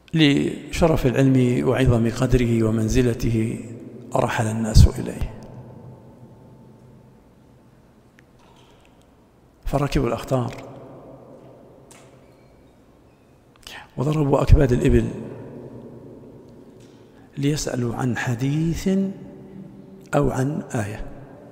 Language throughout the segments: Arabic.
لشرف العلم وعظم قدره ومنزلته رحل الناس إليه، فركبوا الأخطار وضربوا أكباد الإبل ليسألوا عن حديث أو عن آية.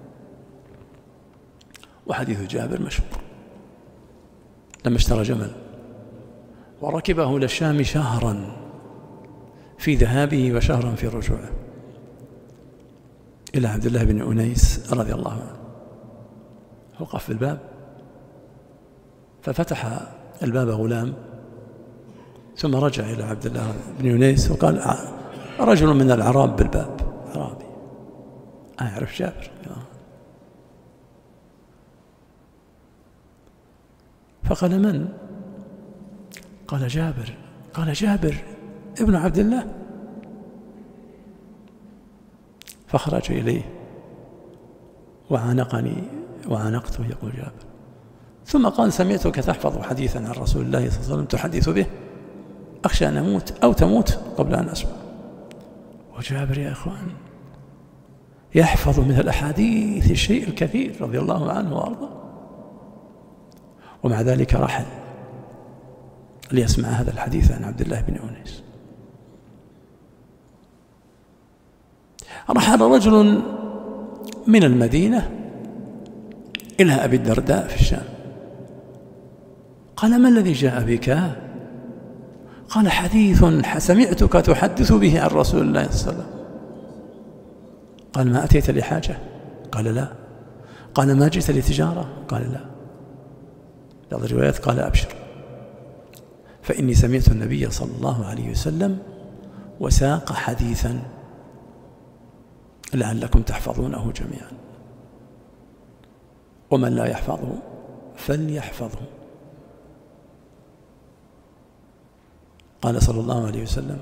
وحديث جابر مشهور لما اشترى جمل وركبه إلى الشام شهرا في ذهابه وشهرا في رجوعه إلى عبد الله بن أنيس رضي الله عنه، وقف في الباب ففتح الباب غلام، ثم رجع إلى عبد الله بن أنيس وقال: رجل من الأعراب بالباب، أعرابي أعرف جابر. فقال: من؟ قال: جابر. قال: جابر ابن عبد الله. فخرج إليه وعانقني وعانقته يقول جابر، ثم قال: سمعتك تحفظ حديثا عن رسول الله صلى الله عليه وسلم تحدث به، أخشى أن أموت أو تموت قبل أن أسمع. وجابر يا إخوان يحفظ من الأحاديث الشيء الكثير رضي الله عنه وأرضاه، ومع ذلك رحل ليسمع هذا الحديث عن عبد الله بن أنيس. رحل رجل من المدينة إلى أبي الدرداء في الشام، قال: ما الذي جاء بك؟ قال: حديث سمعتك تحدث به عن رسول الله صلى الله عليه وسلم. قال: ما أتيت لحاجة؟ قال: لا. قال: ما جئت لتجارة؟ قال: لا. بعض الروايات قال: أبشر، فإني سمعت النبي صلى الله عليه وسلم وساق حديثا لعلكم تحفظونه جميعا، ومن لا يحفظه فليحفظه. قال صلى الله عليه وسلم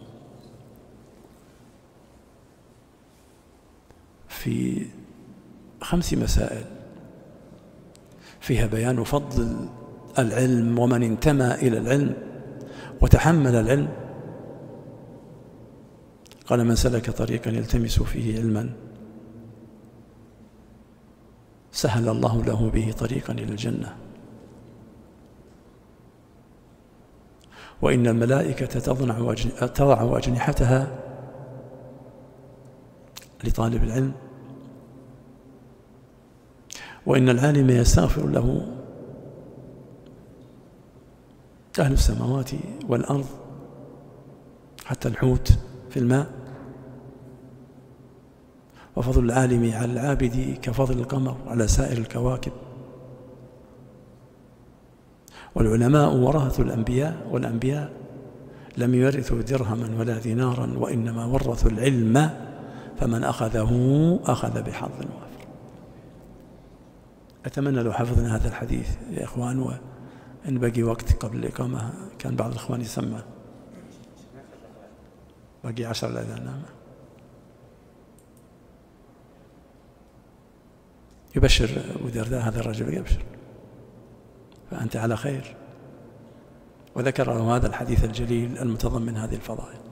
في 5 مسائل فيها بيان فضل العلم ومن انتمى إلى العلم وتحمل العلم. قال: من سلك طريقا يلتمس فيه علما سهل الله له به طريقا إلى الجنة، وإن الملائكة تضع أجنحتها لطالب العلم، وإن العالم يستغفر له أهل السماوات والأرض حتى الحوت في الماء، وفضل العالم على العابد كفضل القمر على سائر الكواكب، والعلماء ورثة الأنبياء، والأنبياء لم يورثوا درهما ولا دينارا وإنما ورثوا العلم فمن أخذه أخذ بحظ وافر. أتمنى لو حفظنا هذا الحديث يا إخوان، وإن بقي وقت قبل الإقامة كان بعض الإخوان يسمع، بقي 10 الأذان، نعم. يبشر أبو الدرداء هذا الرجل، يبشر، فأنت على خير. وذكر له هذا الحديث الجليل المتضمن هذه الفضائل.